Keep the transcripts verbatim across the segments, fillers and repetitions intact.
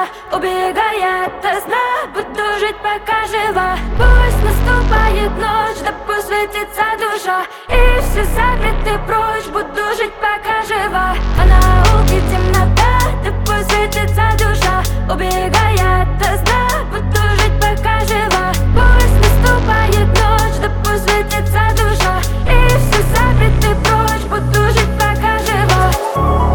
душа убегает от сна. Буду жить пока жива. Пусть наступает ночь, да пусть светится душа, и все закрыты прочь. Буду жить пока жива. А на улице темнота, да пусть светится душа убегает от сна. Буду жить пока жива. Пусть наступает ночь, да пусть светится душа, и все закрыты прочь. Буду жить пока жива.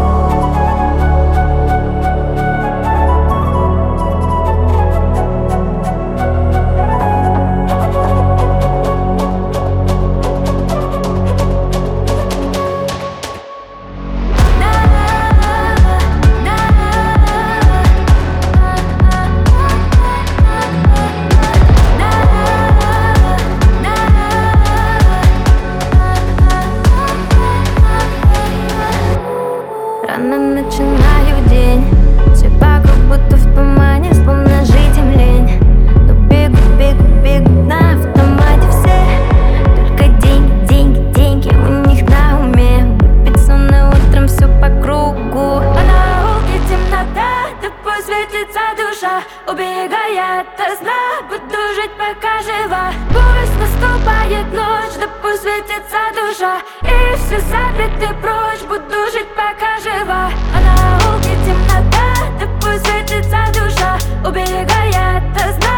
Рано начинаю день, все вокруг будто в тумане, словно жить им лень. Но бегут, бегут, бегут на автомате все. Только деньги, деньги, деньги у них на уме. Выпить сонно утром все по кругу. А на улице темнота, да пусть светится душа убегает от сна. Буду жить пока жива. Пусть наступает ночь, да пусть светится душа, и все закрыты прочь. Буду жить пока жива. А на улице темнота, да пусть светится душа убегает от сна.